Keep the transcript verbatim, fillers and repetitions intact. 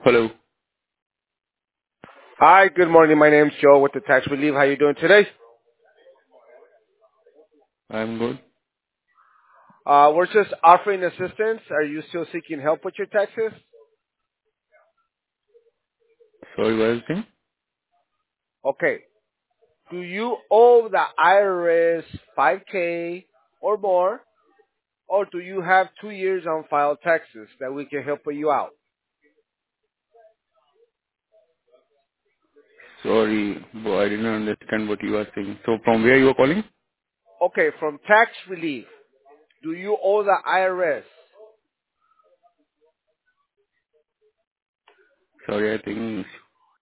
Hello. Hi, good morning. My name's Joe with the Tax Relief. How you doing today? I'm good. Uh, we're just offering assistance. Are you still seeking help with your taxes? Sorry, what is the thing? Okay. Do you owe the I R S five K or more, or do you have two years on file taxes that we can help you out? Sorry, bro, I didn't understand what you are saying. So from where you are calling? Okay, from Tax Relief, do you owe the I R S? Sorry, I think